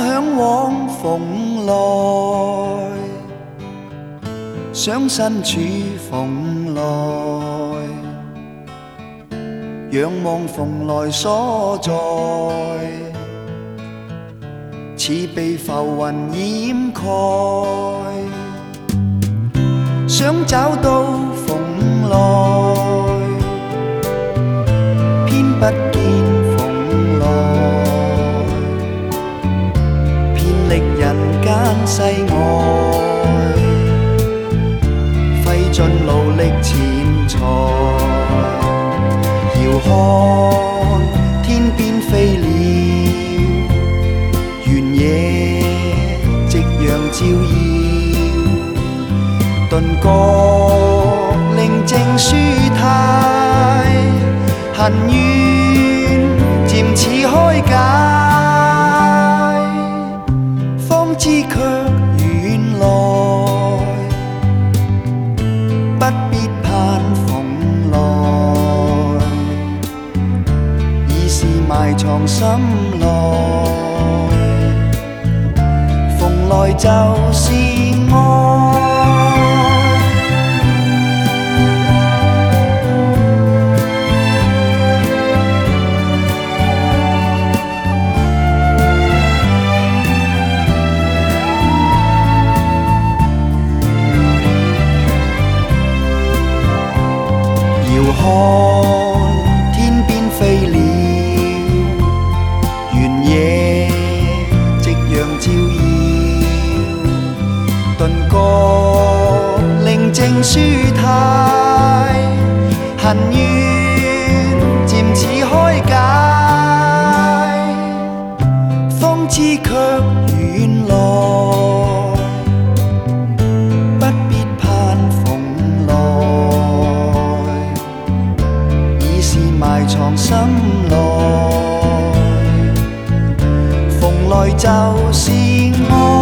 向往蓬莱，想身处蓬莱，仰望蓬莱所在，似被浮云掩盖。想找到蓬莱，偏不见蓬莱，遍历人间世外，费尽劳力钱财，遥看天边飞鸟，原野夕阳照耀，顿觉宁静舒泰，恨怨渐似开解，方知却原来不必盼蓬莱，已是埋藏心内，蓬莱就是爱。遥看天边飞鸟，原野夕阳照耀，顿觉宁静舒泰，恨怨渐似开解，方知却原来不必盼蓬莱，已是埋藏心内，蓬莱就是爱。